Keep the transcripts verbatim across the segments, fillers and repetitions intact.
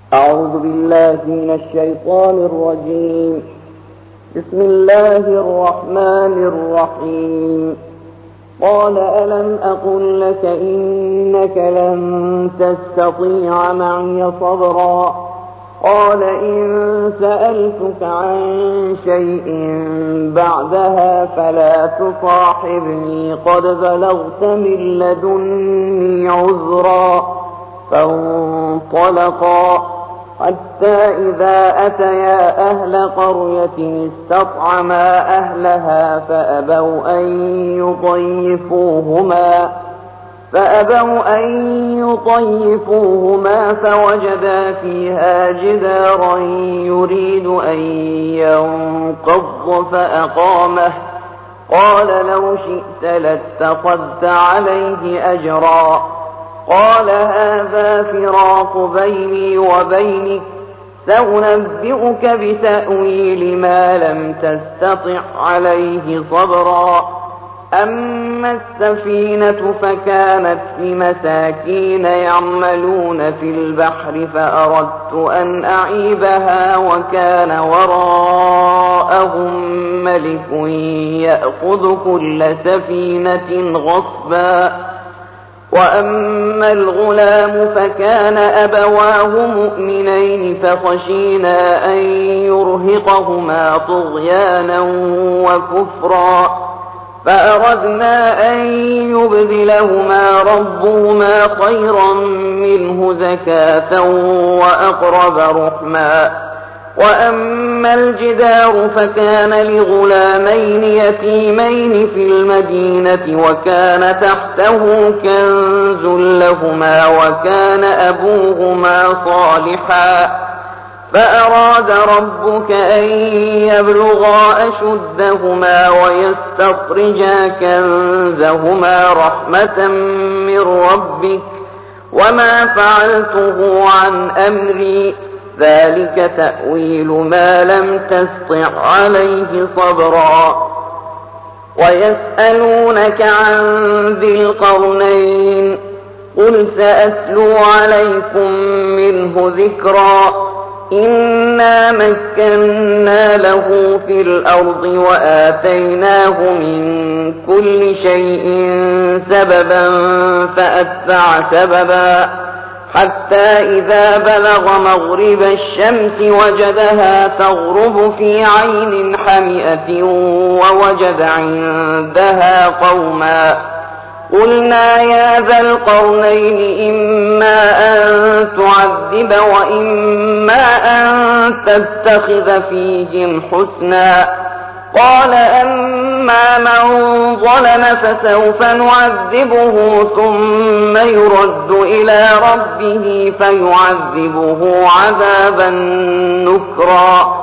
أعوذ بالله من الشيطان الرجيم. بسم الله الرحمن الرحيم. قال ألم أقل لك إنك لن تستطيع معي صبرا قال إن سألتك عن شيء بعدها فلا تصاحبني قد بلغت من لدني عذرا فانطلقا حتى إذا أتيا أهل قرية استطعما أهلها فأبوا أن يضيفوهما فأبوا أن يضيفوهما فوجدا فيها جدارا يريد أن ينقض فأقامه قال لو شئت لاتخذت عليه أجرا قال هذا فراق بيني وبينك سأنبئك بتأويل ما لم تستطع عليه صبرا أما السفينة فكانت في مساكين يعملون في البحر فأردت أن أعيبها وكان وراءهم ملك يأخذ كل سفينة غصبا وأما الغلام فكان أبواه مؤمنين فخشينا أن يرهقهما طغيانا وكفرا فأردنا أن يبدلهما ربهما خيرا منه زكاة وأقرب رحما وأما الجدار فكان لغلامين يتيمين في المدينة وكان تحته كنز لهما وكان أبوهما صالحا فأراد ربك أن يبلغا أشدهما ويستخرجا كنزهما رحمة من ربك وما فعلته عن أمري ذلك تأويل ما لم تسطع عليه صبرا ويسألونك عن ذي القرنين قل سأتلو عليكم منه ذكرا إنا مكنا له في الأرض وآتيناه من كل شيء سببا فأتبع سببا حتى إذا بلغ مغرب الشمس وجدها تغرب في عين حمئة ووجد عندها قوما قلنا يا ذا القرنين إما أن تعذب وإما أن تتخذ فيهم حسنا قال أما من ظلم فسوف نعذبه ثم يرد إلى ربه فيعذبه عذابا نكرا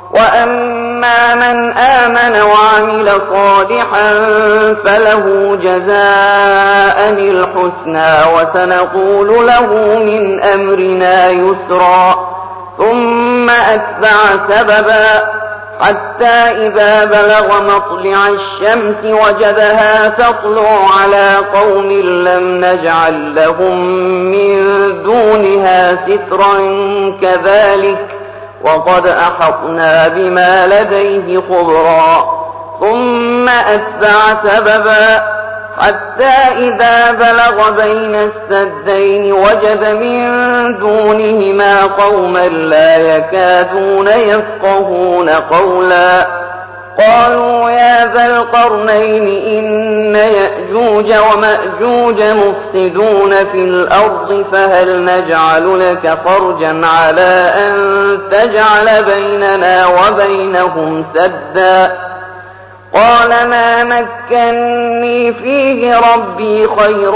وأما من آمن وعمل صالحا فله جزاء الحسنى وسنقول له من أمرنا يسرا ثم أتبع سببا حتى إذا بلغ مطلع الشمس وجدها تطلع على قوم لم نجعل لهم من دونها سترا كذلك وقد أحطنا بما لديه خبرا ثم أتبع سببا حتى إذا بلغ بين السدين وجد من دونهما قوما لا يكادون يفقهون قولا قالوا يا ذا القرنين إن يأجوج ومأجوج مفسدون في الأرض فهل نجعل لك خرجا على أن تجعل بيننا وبينهم سدا قال ما مكني فيه ربي خير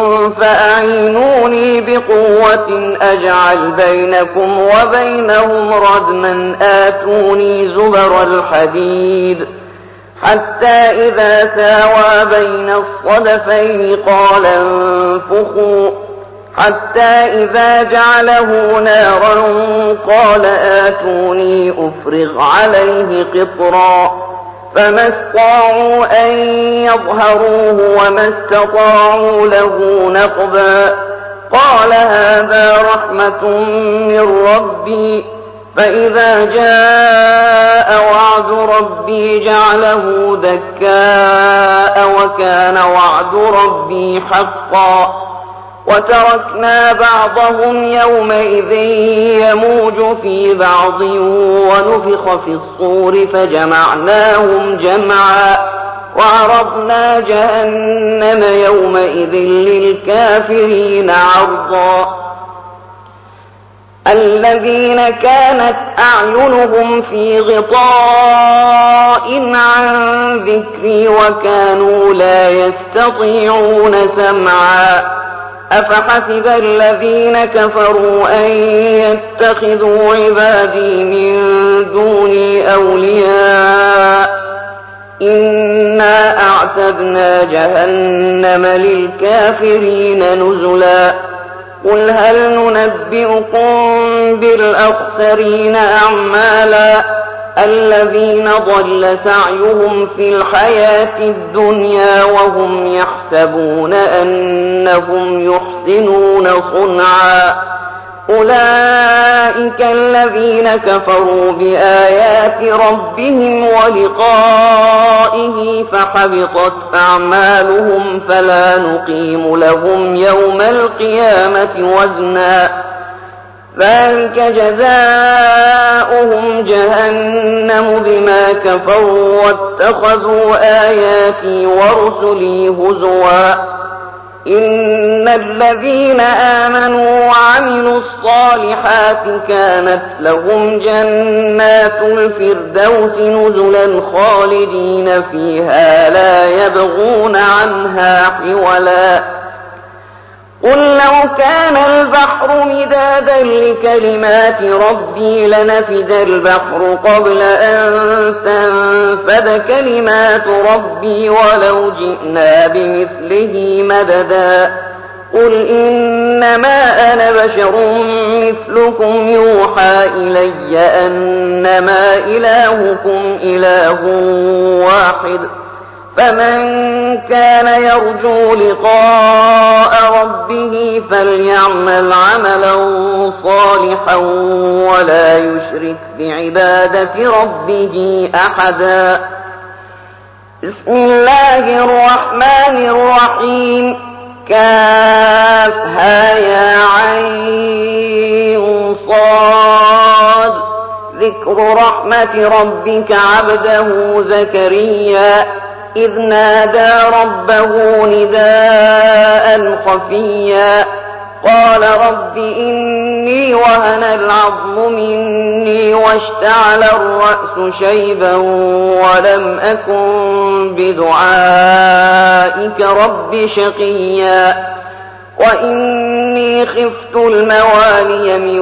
فأعينوني بقوة أجعل بينكم وبينهم ردما آتوني زبر الحديد حتى إذا ساوى بين الصدفين قال انفخوا حتى إذا جعله نارا قال آتوني أفرغ عليه قطرا فما استطاعوا أن يظهروه وما استطاعوا له نقبا قال هذا رحمة من ربي فإذا جاء وعد ربي جعله دكاء وكان وعد ربي حقا وتركنا بعضهم يومئذ يموج في بعض ونفخ في الصور فجمعناهم جمعا وعرضنا جهنم يومئذ للكافرين عرضا الذين كانت أعينهم في غطاء عن ذكري وكانوا لا يستطيعون سمعا أفحسب الذين كفروا أن يتخذوا عبادي من دوني أولياء إنا أعتدنا جهنم للكافرين نزلا قل هل ننبئكم بالأخسرين أعمالا الذين ضل سعيهم في الحياة الدنيا وهم يحسبون أنهم يحسنون صنعا أولئك الذين كفروا بآيات ربهم ولقائه فحبطت أعمالهم فلا نقيم لهم يوم القيامة وزنا ذلك جزاؤهم جهنم بما كفروا واتخذوا آياتي ورسلي هزوا إن الذين آمنوا وعملوا الصالحات كانت لهم جنات الفردوس نزلا خالدين فيها لا يبغون عنها حولا قل لو كان البحر مدادا لكلمات ربي لنفد البحر قبل أن تنفد كلمات ربي ولو جئنا بمثله مددا قل إنما أنا بشر مثلكم يوحى إلي أنما إلهكم إله واحد فمن كان يرجو لقاء ربه فليعمل عملا صالحا ولا يشرك بعبادة ربه أحدا بسم الله الرحمن الرحيم كافها يا عين صاد ذكر رحمة ربك عبده زكريا إذ نادى ربه نداء خفيا قال رب إني وهن العظم مني واشتعل الرأس شيبا ولم أكن بدعائك رب شقيا وإني خفت الموالي من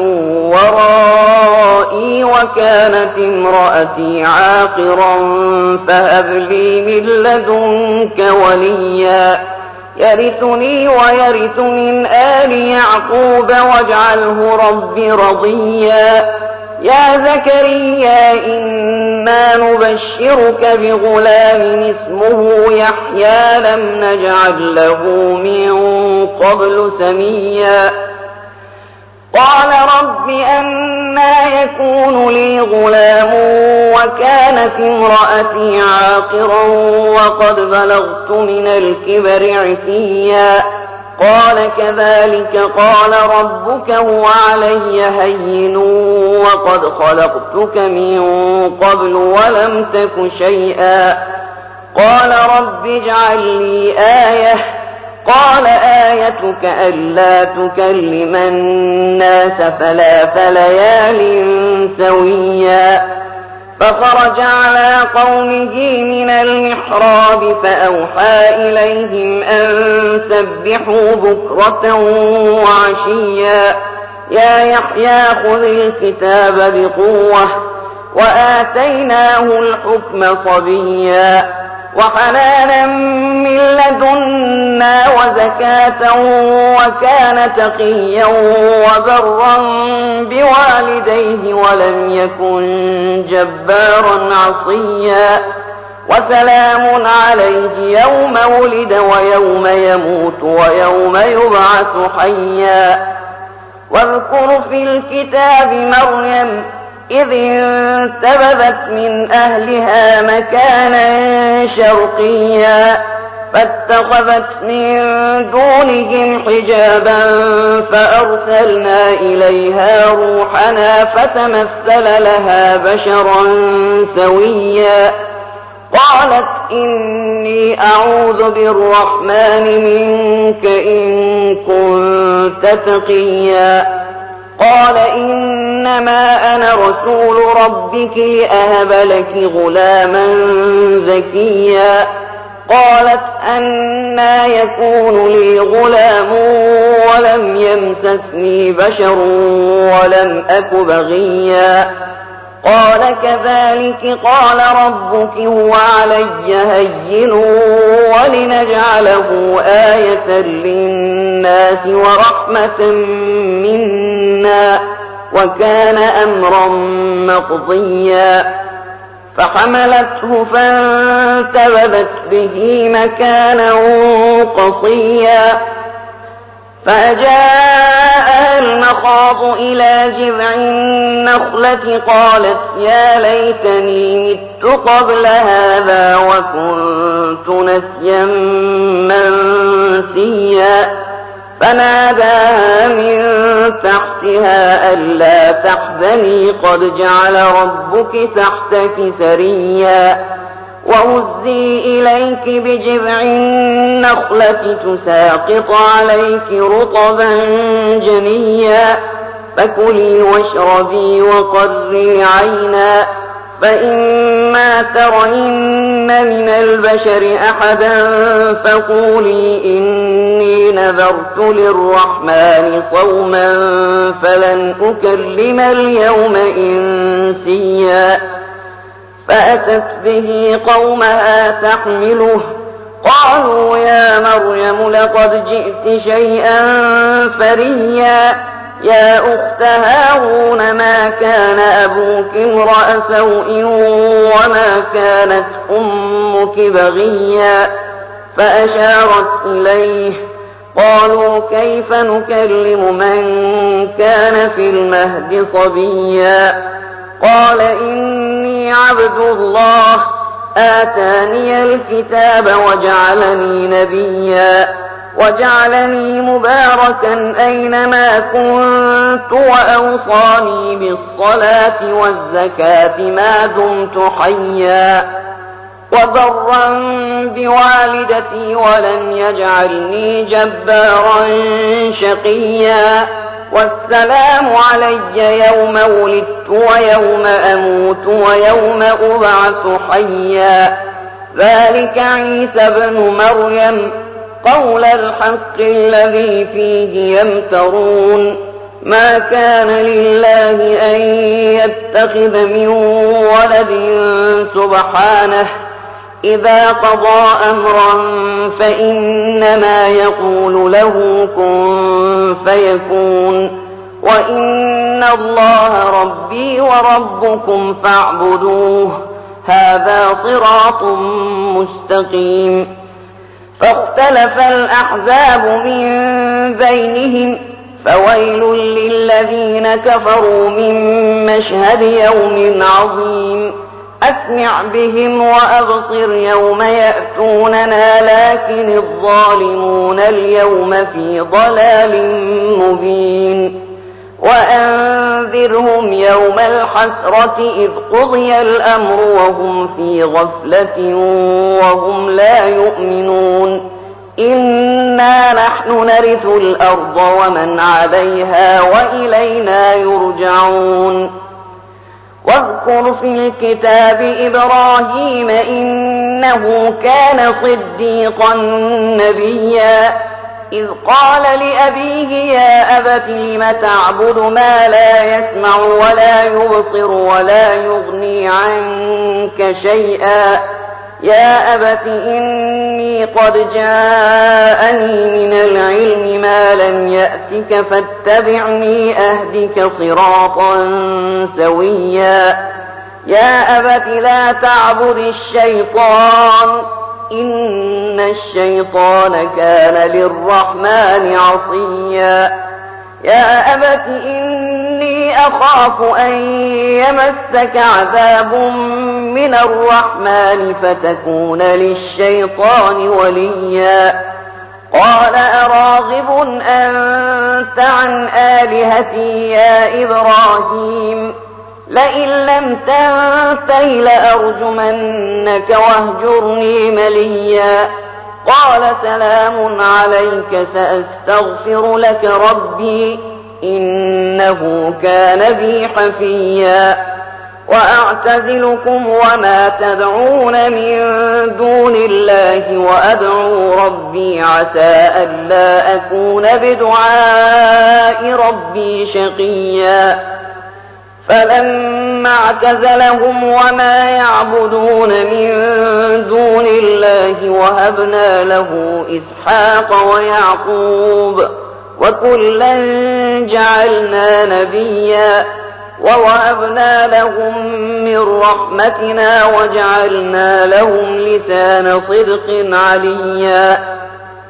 ورائي وكانت امرأتي عاقرا فهب لي من لدنك وليا يرثني ويرث من آل يعقوب واجعله رب رضيا يا زكريا إنا نبشرك بغلام اسمه يحيى لم نجعل له من قبل سميا قال رب أنى يكون لي غلام وكانت امرأتي عاقرا وقد بلغت من الكبر عتيا قال كذلك قال ربك هو علي هين وقد خلقتك من قبل ولم تك شيئا قال رب اجعل لي آية قال آيتك ألا تكلم الناس ثلاث ليال سويا فخرج على قومه من المحراب فأوحى إليهم أن سبحوا بكرة وعشيا يا يحيى خذ الكتاب بقوة وآتيناه الحكم صبيا وحنانا من لدنا وزكاة وكان تقيا وبرا بوالديه ولم يكن جبارا عصيا وسلام عليه يوم ولد ويوم يموت ويوم يبعث حيا. واذكر في الكتاب مريم إذ انتبذت من أهلها مكانا شرقيا فاتخذت من دونهم حجابا فأرسلنا إليها روحنا فتمثل لها بشرا سويا قالت إني أعوذ بالرحمن منك إن كنت تقيا قال إنما أنا رسول ربك لأهب لك غلاما زكيا قالت أنى يكون لي غلام ولم يمسسني بشر ولم أك بغيا قال كذلك قال ربك هو علي هين ولنجعله آية للناس ورحمة منا وكان أمرا مقضيا فحملته فانتبذت به مكانا قصيا فأجاءها المخاض إلى جذع النخلة قالت يا ليتني مت قبل هذا وكنت نسيا منسيا فناداها من تحتها ألا تحزني قد جعل ربك تحتك سريا وهزي إليك بجذع النخلة تساقط عليك رطبا جنيا فكلي واشربي وقري عينا فإما ترين من البشر أحدا فقولي إني نذرت للرحمن صوما فلن أكلم اليوم إنسيا فأتت به قومها تحمله قالوا يا مريم لقد جئت شيئا فريا يا أخت هارون ما كان أبوك امرأ سوء وما كانت أمك بغيا فأشارت إليه قالوا كيف نكلم من كان في المهد صبيا قال إني عبد الله آتاني الكتاب وجعلني نبيا وجعلني مباركا أينما كنت وأوصاني بالصلاة والزكاة ما دمت حيا وبرا بوالدتي ولم يجعلني جبارا شقيا والسلام علي يوم ولدت ويوم أموت ويوم أبعث حيا ذلك عيسى ابن مريم قول الحق الذي فيه يمترون ما كان لله أن يتخذ من ولد سبحانه إذا قضى أمرا فإنما يقول له كن فيكون وإن الله ربي وربكم فاعبدوه هذا صراط مستقيم فاختلف الأحزاب من بينهم فويل للذين كفروا من مشهد يوم عظيم أسمع بهم وأبصر يوم يأتوننا لكن الظالمون اليوم في ضلال مبين وأنذرهم يوم الحسرة إذ قضي الأمر وهم في غفلة وهم لا يؤمنون إنا نحن نرث الأرض ومن عليها وإلينا يرجعون واذكر في الكتاب إبراهيم إنه كان صديقا نبيا إذ قال لأبيه يا أبت لم تعبد ما لا يسمع ولا يبصر ولا يغني عنك شيئا يا أبت إني قد جاءني من العلم ما لم يأتك فاتبعني أهدك صراطا سويا يا أبت لا تعبد الشيطان إن الشيطان كان للرحمن عصيا يا أبت إني أخاف أن يمسك عذاب من الرحمن فتكون للشيطان وليا قال أراغب أنت عن آلهتي يا إبراهيم لئن لم تنته لأرجمنك واهجرني مليا قال سلام عليك سأستغفر لك ربي إنه كان بي حفيا وأعتزلكم وما تدعون من دون الله وأدعو ربي عسى ألا أكون بدعاء ربي شقيا فلما اعتزلهم وما يعبدون من دون الله وهبنا له إسحاق ويعقوب وكلا جعلنا نبيا ووهبنا لهم من رحمتنا وجعلنا لهم لسان صدق عليا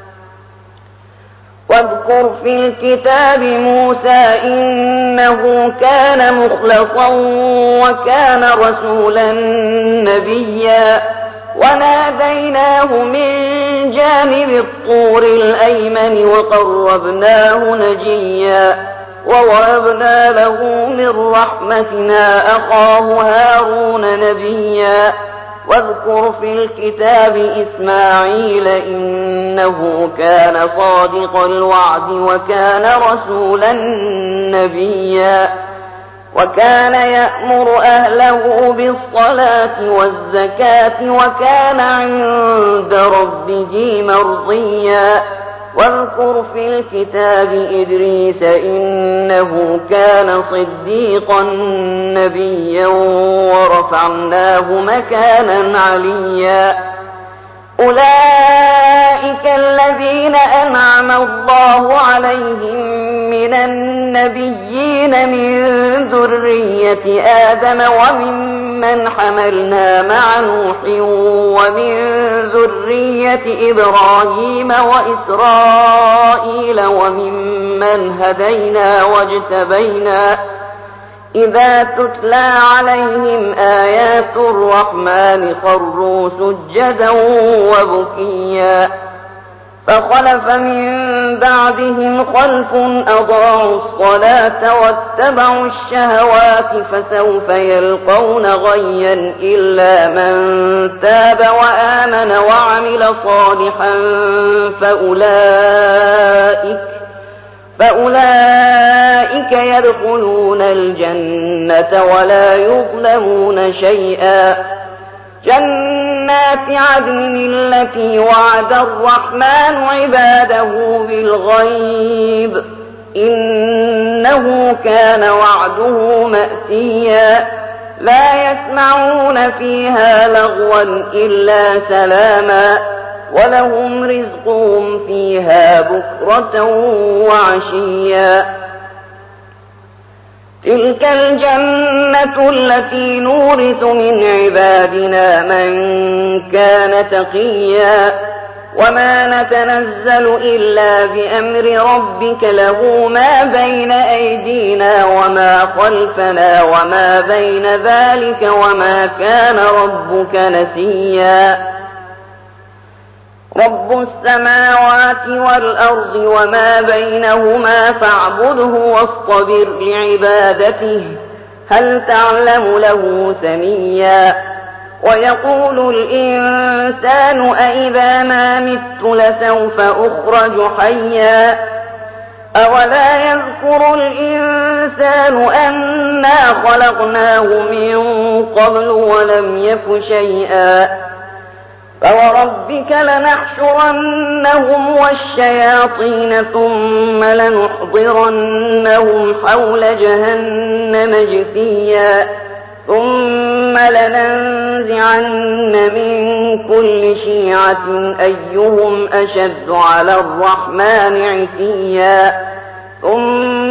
واذكر في الكتاب موسى إنه كان مخلصا وكان رسولا نبيا وناديناه من جانب الطور الأيمن وقربناه نجيا ووهبنا له من رحمتنا أخاه هارون نبيا واذكر في الكتاب إسماعيل إنه كان صادق الوعد وكان رسولا نبيا وكان يأمر أهله بالصلاة والزكاة وكان عند ربه مرضيا واذكر في الكتاب إدريس إنه كان صديقا نبيا ورفعناه مكانا عليا أولئك الذين أنعم الله عليهم من النبيين من ذرية آدم وممن حملنا مع نوح ومن ذرية إبراهيم وإسرائيل وممن هدينا واجتبينا إذا تتلى عليهم آيات الرحمن خروا سجدا وبكيا فخلف من بعدهم خلف أضاعوا الصلاة واتبعوا الشهوات فسوف يلقون غيا إلا من تاب وآمن وعمل صالحا فأولئك فأولئك يدخلون الجنة ولا يظلمون شيئا جنات عدن التي وعد الرحمن عباده بالغيب إنه كان وعده مأتيا لا يسمعون فيها لغوا إلا سلاما ولهم رزقهم فيها بكرة وعشيا تلك الجنة التي نورث من عبادنا من كان تقيا وما نتنزل إلا بأمر ربك له ما بين أيدينا وما خلفنا وما بين ذلك وما كان ربك نسيا رب السماوات والأرض وما بينهما فاعبده واصطبر لعبادته هل تعلم له سميا ويقول الإنسان أإذا ما مت لسوف أخرج حيا أولا يذكر الإنسان أنا خلقناه من قبل ولم يك شيئا فوربك لنحشرنهم والشياطين ثم لنحضرنهم حول جهنم جثيا ثم لننزعن من كل شيعة أيهم أشد على الرحمن عتيا ثم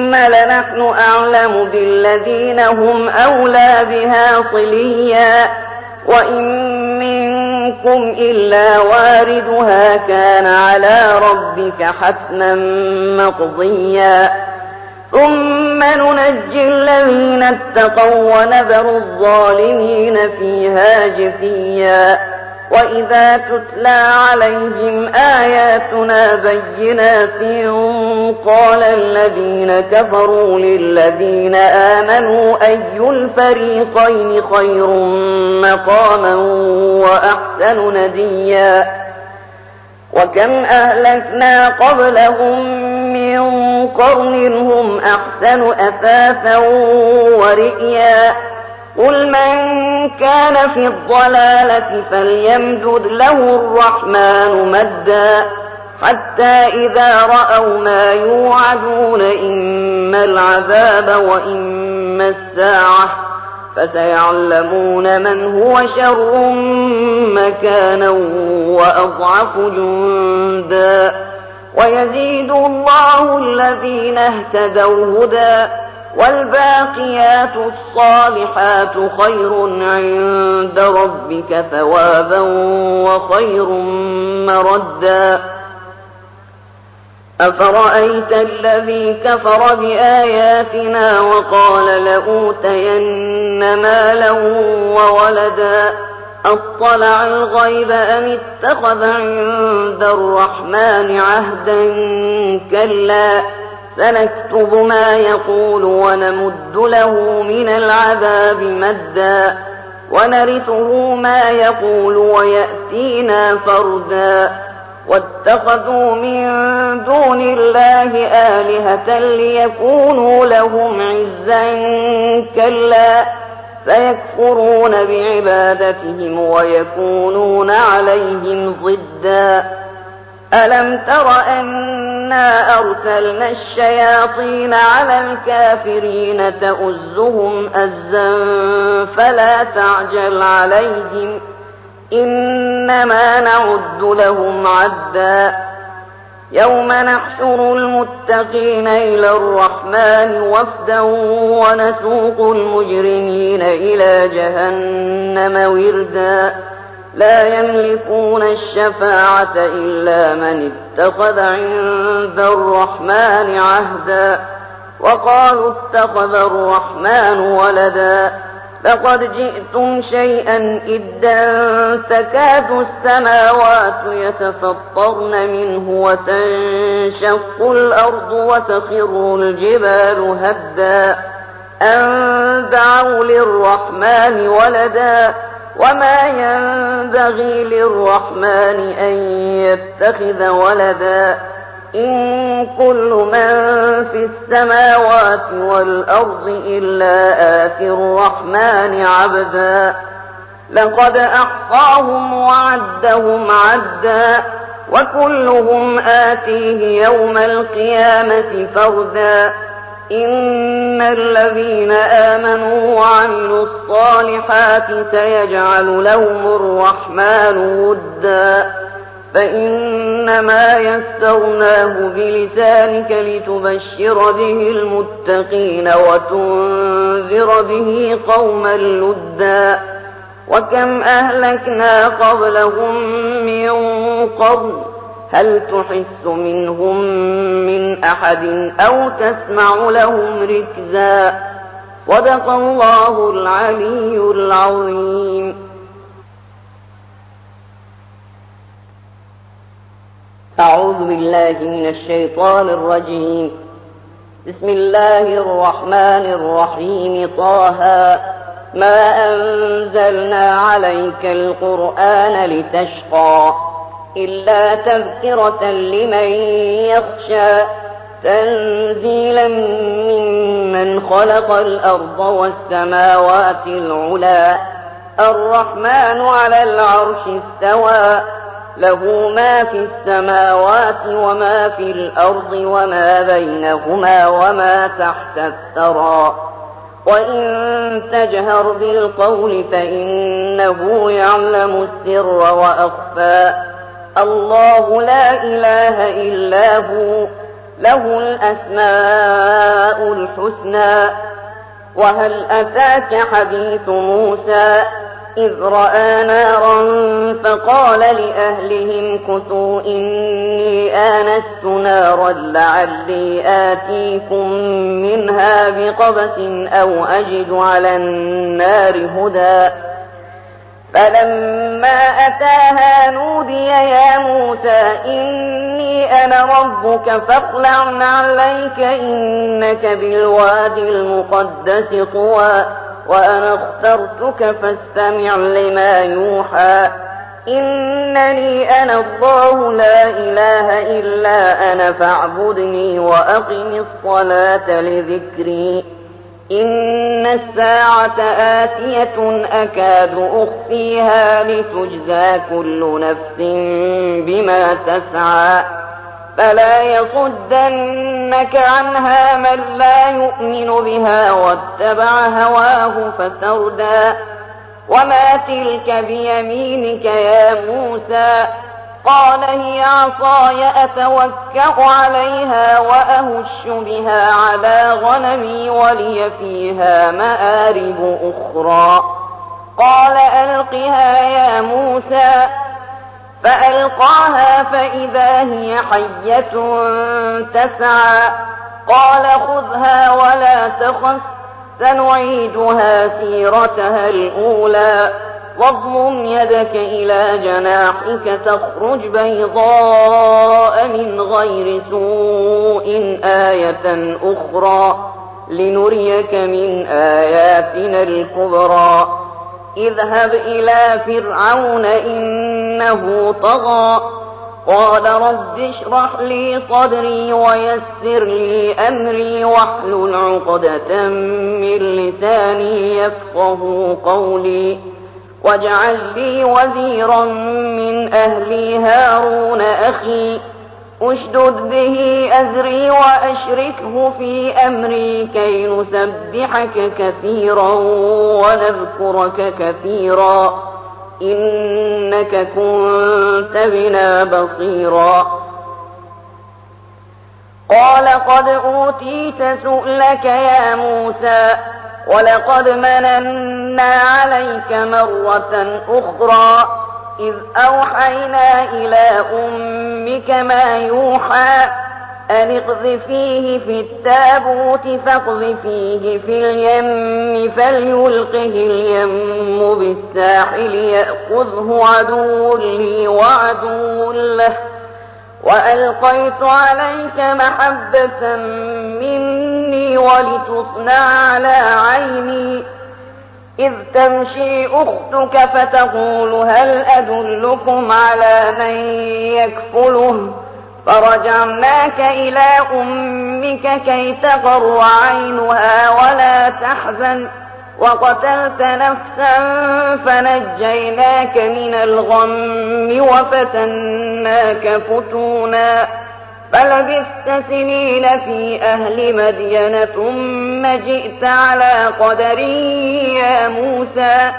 ثم لنحن أعلم بالذين هم أولى بها صليا وإن منكم إلا واردها كان على ربك حتما مقضيا ثم ننجي الذين اتقوا ونذر الظالمين فيها جثيا وإذا تتلى عليهم آياتنا بينات قال الذين كفروا للذين آمنوا أي الفريقين خير مقاما وأحسن نديا وكم أهلكنا قبلهم من قرن هم أحسن أثاثا ورئيا قل من كان في الضلالة فليمدد له الرحمن مدا حتى إذا رأوا ما يوعدون إما العذاب وإما الساعة فسيعلمون من هو شر مكانا وأضعف جندا ويزيد الله الذين اهتدوا هدى والباقيات الصالحات خير عند ربك ثوابا وخير مردا أفرأيت الذي كفر بآياتنا وقال لأوتين مالا وولدا أطلع الغيب أم اتخذ عند الرحمن عهدا كلا سنكتب ما يقول ونمد له من العذاب مدا ونرثه ما يقول ويأتينا فردا واتخذوا من دون الله آلهة ليكونوا لهم عزا كلا سيكفرون بعبادتهم ويكونون عليهم ضدا ألم تر أنا أرسلنا الشياطين على الكافرين تؤزهم أزا فلا تعجل عليهم إنما نعد لهم عدا يوم نحشر المتقين إلى الرحمن وفدا ونسوق المجرمين إلى جهنم وردا لا يملكون الشفاعة إلا من اتخذ عند الرحمن عهدا وقالوا اتخذ الرحمن ولدا لقد جئتم شيئا إدا تكاد السماوات يتفطرن منه وتنشق الأرض وتخر الجبال هدا أن دعوا للرحمن ولدا وما ينبغي للرحمن أن يتخذ ولدا إن كل من في السماوات والأرض إلا آتي الرحمن عبدا لقد أحصاهم وعدهم عدا وكلهم آتيه يوم القيامة فردا إن الذين آمنوا وعملوا الصالحات سيجعل لهم الرحمن ودا فإنما يسرناه بلسانك لتبشر به المتقين وتنذر به قوما لدا وكم أهلكنا قبلهم من قرن هل تحس منهم من أحد أو تسمع لهم ركزا صدق الله العلي العظيم. أعوذ بالله من الشيطان الرجيم. بسم الله الرحمن الرحيم. طه ما أنزلنا عليك القرآن لتشقى إلا تذكرة لمن يخشى تنزيلا ممن خلق الأرض والسماوات العلى الرحمن على العرش استوى له ما في السماوات وما في الأرض وما بينهما وما تحت الثرى وإن تجهر بالقول فإنه يعلم السر وأخفى الله لا إله إلا هو له الأسماء الحسنى. وهل أتاك حديث موسى إذ رأى نارا فقال لأهلهم كثوا إني آنست نارا لعلي آتيكم منها بقبس أو أجد على النار هدى. فلما أتاها نودي يا موسى إني أنا ربك فاخلع عليك إنك بالوادي المقدس طوى وأنا اخترتك فاستمع لما يوحى إنني أنا الله لا إله إلا أنا فاعبدني وأقم الصلاة لذكري إن الساعة آتية أكاد أخفيها لتجزى كل نفس بما تسعى فلا يصدنك عنها من لا يؤمن بها واتبع هواه فتردى. وما تلك بيمينك يا موسى قال هي عصاي أتوكأ عليها وأهش بها على غنمي ولي فيها مآرب أخرى. قال ألقها يا موسى فألقاها فإذا هي حية تسعى. قال خذها ولا تخف سنعيدها سيرتها الأولى واضمم يدك إلى جناحك تخرج بيضاء من غير سوء آية أخرى لنريك من آياتنا الكبرى. اذهب إلى فرعون إنه طغى قال رب اشرح لي صدري ويسر لي أمري واحلل عقدة من لساني يفقه قولي واجعل لي وزيرا من أهلي هارون أخي أشدد به أزري وأشركه في أمري كي نسبحك كثيرا ونذكرك كثيرا إنك كنت بنا بصيرا. قال قد أوتيت سؤلك يا موسى ولقد مننا عليك مرة أخرى إذ أوحينا إلى أمك ما يوحى أن اقذفيه في التابوت فاقذفيه في اليم فليلقه اليم بالساحل يأخذه عدو لي وعدو له وألقيت عليك محبة مني ولتصنع على عيني إذ تمشي أختك فتقول هل أدلكم على من يكفله فرجعناك إلى أمك كي تقر عينها ولا تحزن وقتلت نفسا فنجيناك من الغم وفتناك فتونا فلبثت سنين في أهل مدين ثم جئت على قدري يا موسى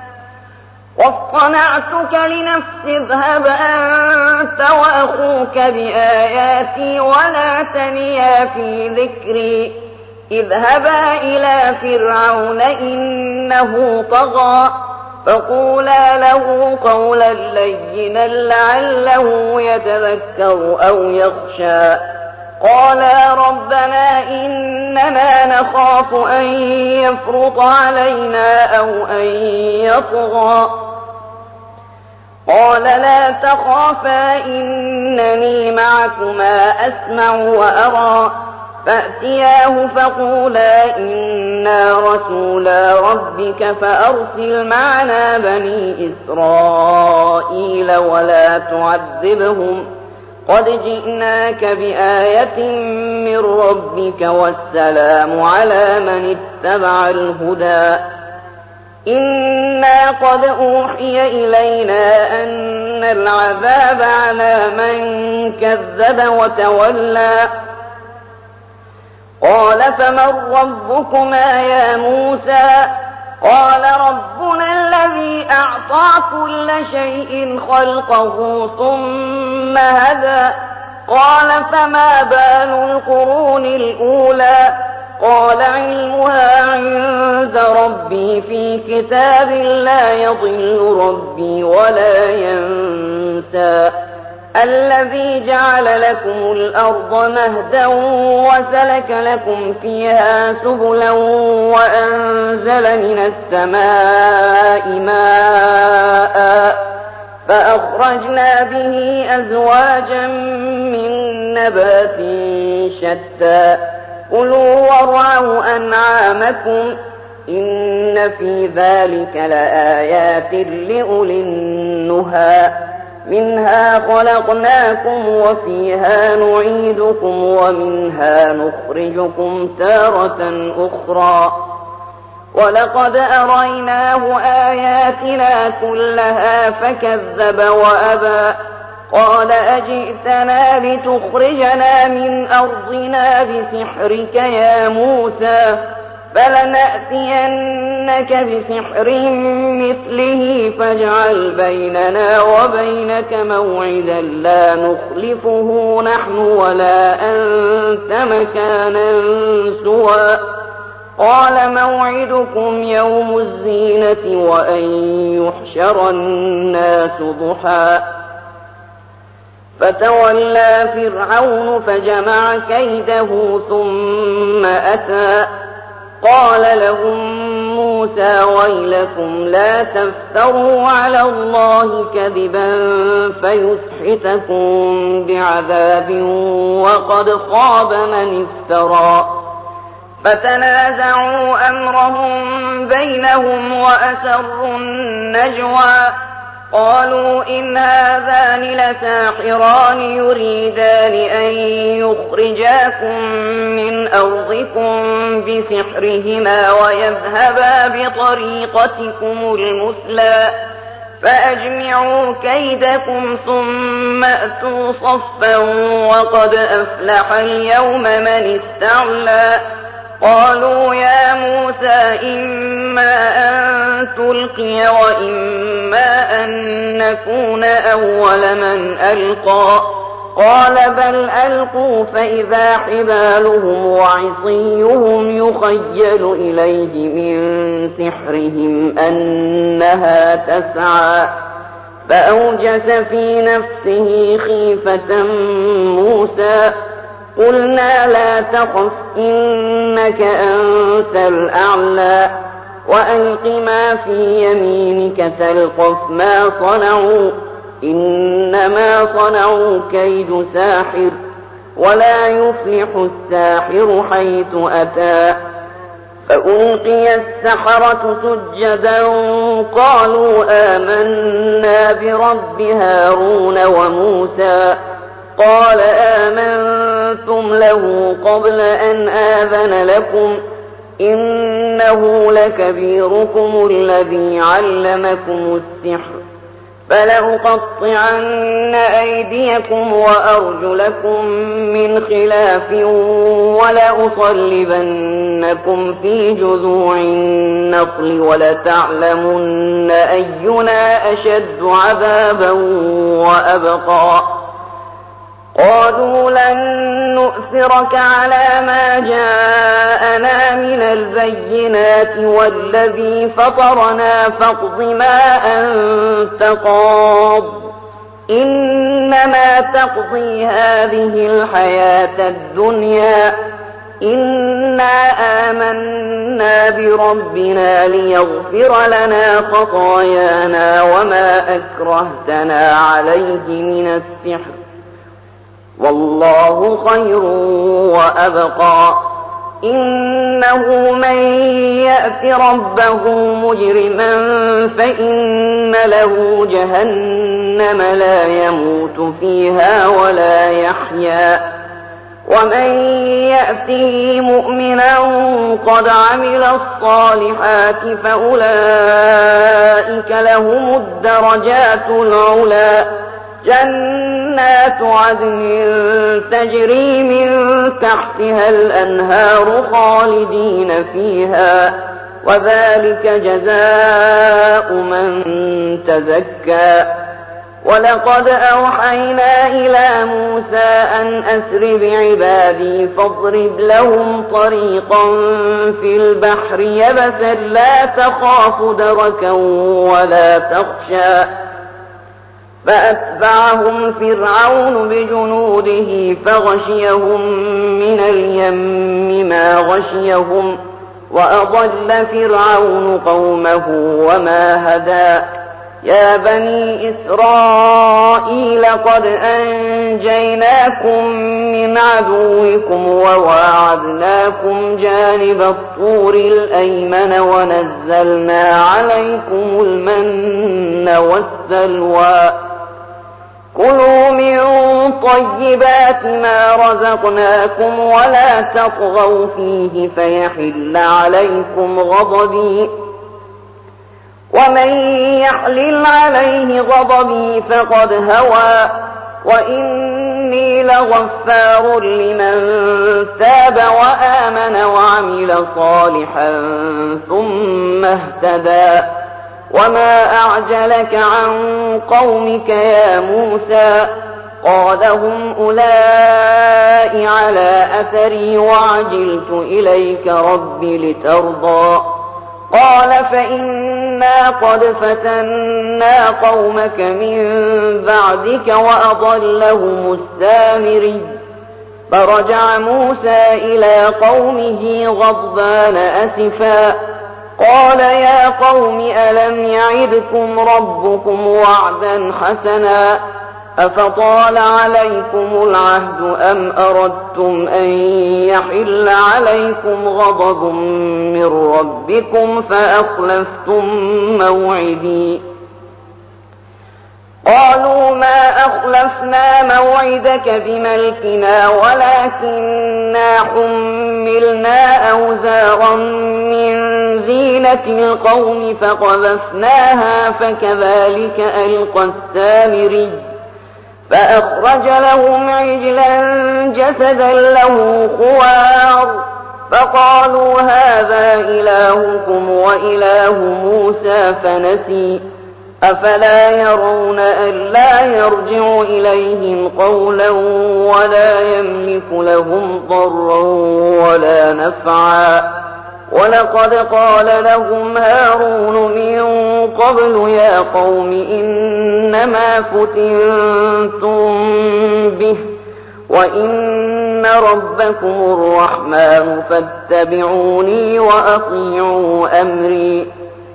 واصطنعتك لنفسي اذهب أنت وأخوك بآياتي ولا تنيا في ذكري اذهبا إلى فرعون إنه طغى فقولا له قولا لينا لعله يتذكر أو يخشى قالا ربنا إننا نخاف أن يفرط علينا أو أن يطغى قال لا تخافا إنني معكما أسمع وأرى فأتياه فقولا إنا رسولا ربك فأرسل معنا بني إسرائيل ولا تعذبهم قد جئناك بآية من ربك والسلام على من اتبع الهدى إنا قد أوحي إلينا أن العذاب على من كذب وتولى قال فمن ربكما يا موسى قال ربنا الذي أعطى كل شيء خلقه ثم هدى قال فما بال القرون الأولى قال علمها عند ربي في كتاب لا يضل ربي ولا ينسى الذي جعل لكم الأرض مهدا وسلك لكم فيها سبلا وأنزل من السماء ماء فأخرجنا به أزواجا من نبات شتى كلوا وارعوا أنعامكم إن في ذلك لآيات لأولي النهى منها خلقناكم وفيها نعيدكم ومنها نخرجكم تارة أخرى ولقد أريناه آياتنا كلها فكذب وأبى قال أجئتنا لتخرجنا من أرضنا بسحرك يا موسى فلنأتينك بسحر مثله فاجعل بيننا وبينك موعدا لا نخلفه نحن ولا أنت مكانا سوى قال موعدكم يوم الزينة وأن يحشر الناس ضحى فتولى فرعون فجمع كيده ثم أتى قال لهم موسى ويلكم لا تفتروا على الله كذبا فيسحتكم بعذاب وقد خاب من افترى فتنازعوا أمرهم بينهم وأسروا النجوى قالوا إن هذان لساحران يريدان أن يخرجاكم من أرضكم بسحرهما ويذهبا بطريقتكم المثلى فأجمعوا كيدكم ثم أتوا صفا وقد أفلح اليوم من استعلى قالوا يا موسى إما أن تلقي وإما أن نكون أول من ألقى قال بل ألقوا فإذا حبالهم وعصيهم يخيل إليه من سحرهم أنها تسعى فأوجس في نفسه خيفة موسى قلنا لا تخف إنك أنت الأعلى وألق ما في يمينك تلقف ما صنعوا إنما صنعوا كيد ساحر ولا يفلح الساحر حيث أتى فألقي السحرة سجدا قالوا آمنا برب هارون وموسى قال آمنتم له قبل أن آذن لكم إنه لكبيركم الذي علمكم السحر فلأقطعن أيديكم وأرجلكم من خلاف ولأصلبنكم في جذوع النخل ولتعلمن أينا أشد عذابا وأبقى قالوا لن نؤثرك على ما جاءنا من البينات والذي فطرنا فاقض ما أنت قاض إنما تقضي هذه الحياة الدنيا إنا آمنا بربنا ليغفر لنا خطايانا وما أكرهتنا عليه من السحر والله خير وأبقى إنه من يأت ربه مجرما فإن له جهنم لا يموت فيها ولا يحيا ومن يأته مؤمنا قد عمل الصالحات فأولئك لهم الدرجات العلى جنات عدن تجري من تحتها الأنهار خالدين فيها وذلك جزاء من تزكى ولقد أوحينا إلى موسى أن أسر بعبادي فاضرب لهم طريقا في البحر يبسا لا تخاف دركا ولا تخشى فأتبعهم فرعون بجنوده فغشيهم من اليم ما غشيهم وأضل فرعون قومه وما هدى يا بني إسرائيل قد أنجيناكم من عدوكم وواعدناكم جانب الطور الأيمن ونزلنا عليكم المن والسلوى كلوا من طيبات ما رزقناكم ولا تطغوا فيه فيحل عليكم غضبي ومن يحلل عليه غضبي فقد هوى وإني لغفار لمن تاب وآمن وعمل صالحا ثم اهتدى وما أعجلك عن قومك يا موسى قال هم أولئك على أثري وعجلت إليك رب لترضى قال فإنا قد فتنا قومك من بعدك وأضلهم السامري فرجع موسى إلى قومه غضبان أسفا قال يا قوم ألم يعدكم ربكم وعدا حسنا أفطال عليكم العهد أم أردتم أن يحل عليكم غضب من ربكم فأخلفتم موعدي قالوا ما أخلفنا موعدك بملكنا ولكننا حملنا أوزارا من زينة القوم فقذفناها فكذلك ألقى السامري فأخرج لهم عجلا جسدا له خوار فقالوا هذا إلهكم وإله موسى فنسي أفلا يرون ألا يرجع إليهم قولا ولا يملك لهم ضرا ولا نفعا ولقد قال لهم هارون من قبل يا قوم إنما فتنتم به وإن ربكم الرحمن فاتبعوني وأطيعوا أمري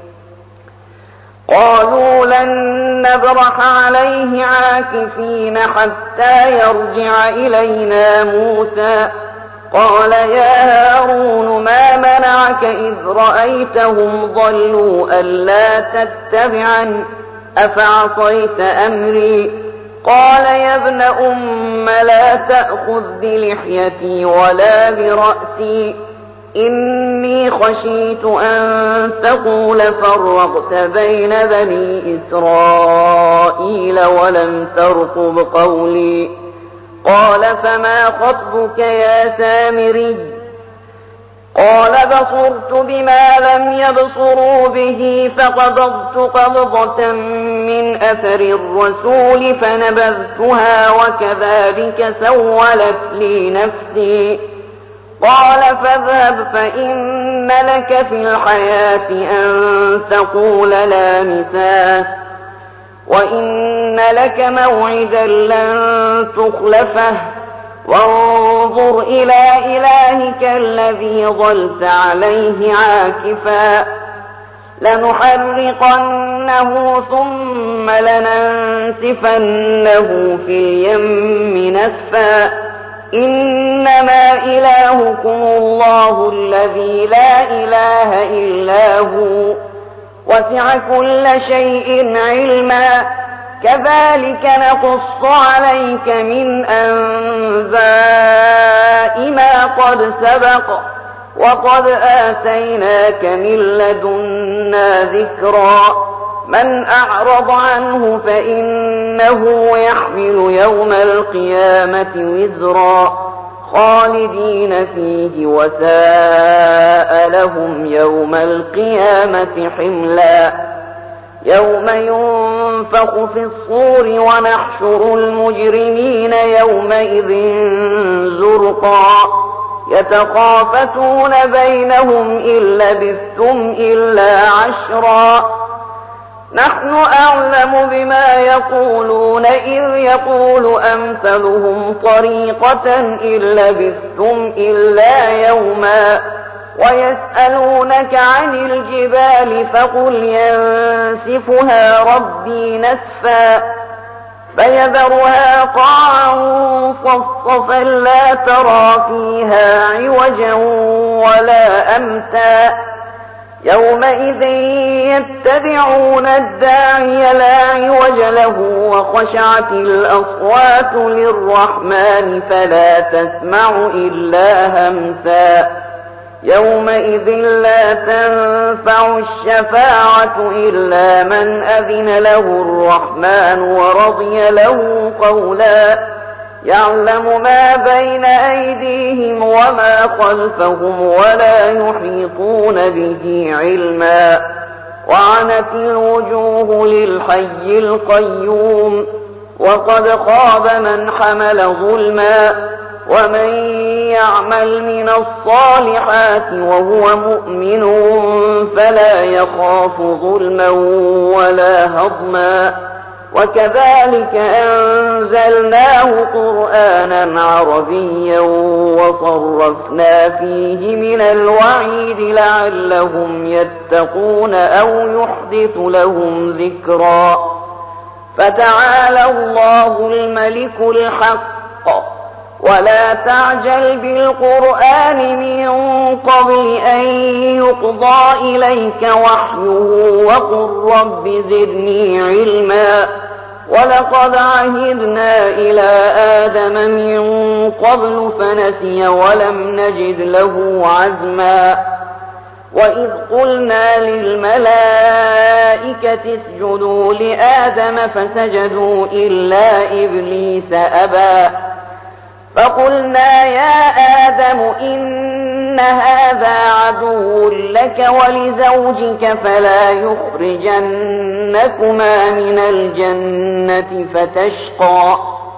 قالوا لن نبرح عليه عاكفين حتى يرجع إلينا موسى قال يا هارون ما منعك إذ رأيتهم ضلوا ألا تتبعن أفعصيت أمري قال يا ابن أم لا تأخذ بلحيتي ولا برأسي إني خشيت أن تقول فرقت بين بني إسرائيل ولم ترقب قولي قال فما خطبك يا سامري قال بصرت بما لم يبصروا به فقبضت قبضة من أثر الرسول فنبذتها وكذلك سولت لي نفسي قال فاذهب فإن لك في الحياة أن تقول لا مساس وإن لك موعدا لن تخلفه وانظر إلى إلهك الذي ظلت عليه عاكفا لنحرقنه ثم لننسفنه في اليم نسفا إنما إلهكم الله الذي لا إله إلا هو وسع كل شيء علما كذلك نقص عليك من أنباء ما قد سبق وقد آتيناك من لدنا ذكرا من أعرض عنه فإنه يحمل يوم القيامة وزرا خالدين فيه وساء لهم يوم القيامة حملا يوم ينفخ في الصور ونحشر المجرمين يومئذ زرقا يتخافتون بينهم إن لبثتم إلا عشرا نحن أعلم بما يقولون إذ يقول أمثلهم طريقة إن لبثتم إلا يوما ويسألونك عن الجبال فقل ينسفها ربي نسفا فيذرها قاعا صفصفا لا ترى فيها عوجا ولا أمتا يومئذ يتبعون الداعي لا عوج له وخشعت الأصوات للرحمن فلا تسمع إلا همسا يومئذ لا تنفع الشفاعة إلا من أذن له الرحمن ورضي له قولا يعلم ما بين أيديهم وما خلفهم ولا يحيطون به علما وعنت الوجوه للحي القيوم وقد خاب من حمل ظلما ومن يعمل من الصالحات وهو مؤمن فلا يخاف ظلما ولا هضما وكذلك أنزلناه قرآنا عربيا وصرفنا فيه من الوعيد لعلهم يتقون أو يحدث لهم ذكرا فتعالى الله الملك الحق ولا تعجل بالقرآن من قبل أن يقضى إليك وحيه وقل رب زدني علما ولقد عهدنا إلى آدم من قبل فنسي ولم نجد له عزما وإذ قلنا للملائكة اسجدوا لآدم فسجدوا إلا إبليس أبى فقلنا يا آدم إن هذا عدو لك ولزوجك فلا يخرجنكما من الجنة فتشقى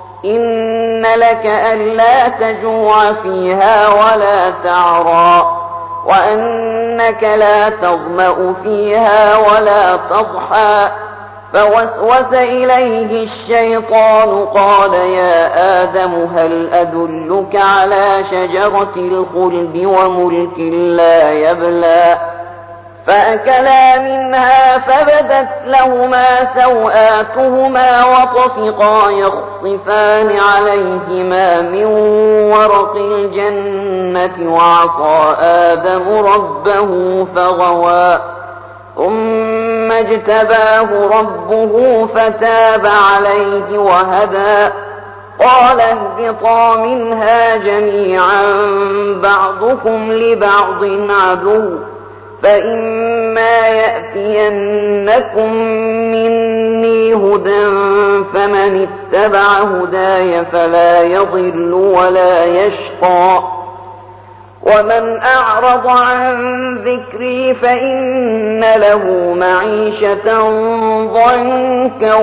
إن لك ألا تجوع فيها ولا تعرى وأنك لا تظمأ فيها ولا تضحى فوسوس إليه الشيطان قال يا آدم هل أدلك على شجرة الخلد وملك لا يبلى فأكلا منها فبدت لهما سوآتهما وطفقا يخصفان عليهما من ورق الجنة وعصى آدم ربه فغوى ثم اجتباه ربه فتاب عليه وهدى قال اهبطا منها جميعا بعضكم لبعض عدو فإما يأتينكم مني هدى فمن اتبع هداي فلا يضل ولا يشقى ومن أعرض عن ذكري فإن له معيشة ضنكا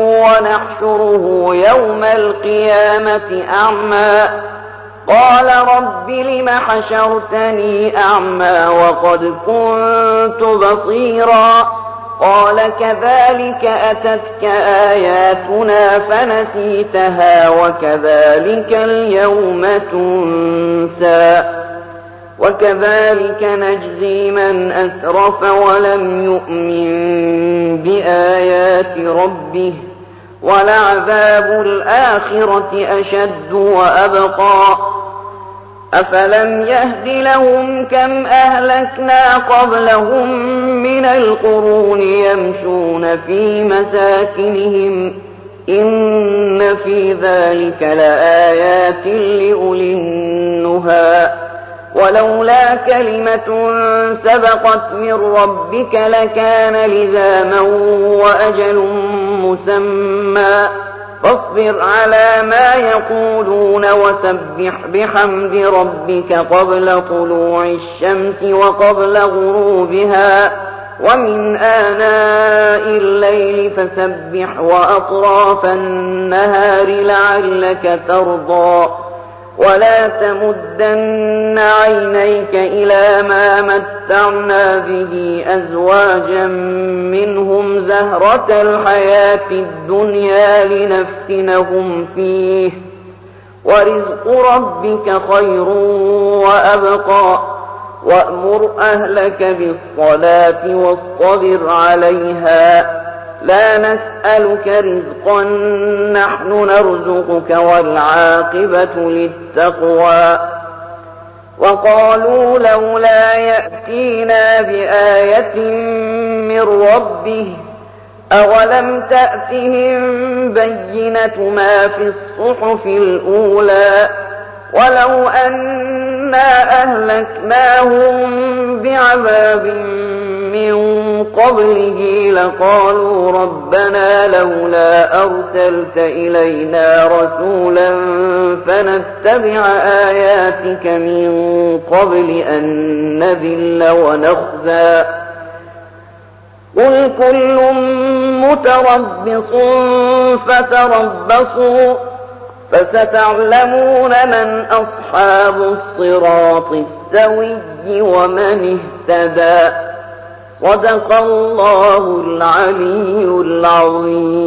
ونحشره يوم القيامة أعمى قال رب لم حشرتني أعمى وقد كنت بصيرا قال كذلك أتتك آياتنا فنسيتها وكذلك اليوم تنسى وكذلك نجزي من أسرف ولم يؤمن بآيات ربه ولعذاب الآخرة أشد وأبقى أفلم يهد لهم كم أهلكنا قبلهم من القرون يمشون في مساكنهم إن في ذلك لآيات لأولي النهى ولولا كلمة سبقت من ربك لكان لزاما وأجل مسمى فاصبر على ما يقولون وسبح بحمد ربك قبل طلوع الشمس وقبل غروبها ومن آناء الليل فسبح وأطراف النهار لعلك ترضى ولا تمدن عينيك إلى ما متعنا به أزواجا منهم زهرة الحياة الدنيا لنفتنهم فيه ورزق ربك خير وأبقى وأمر أهلك بالصلاة واصطبر عليها لا نسألك رزقا نحن نرزقك والعاقبة للتقوى وقالوا لولا يأتينا بآية من ربه أولم تأتهم بينة ما في الصحف الأولى ولو أنا أهلكناهم بعذاب من قبله لقالوا ربنا لولا أرسلت إلينا رسولا فنتبع آياتك من قبل أن نذل ونخزى قل كل متربص فتربصوا فستعلمون من أصحاب الصراط السوي ومن اهتدى صدق الله العلي العظيم.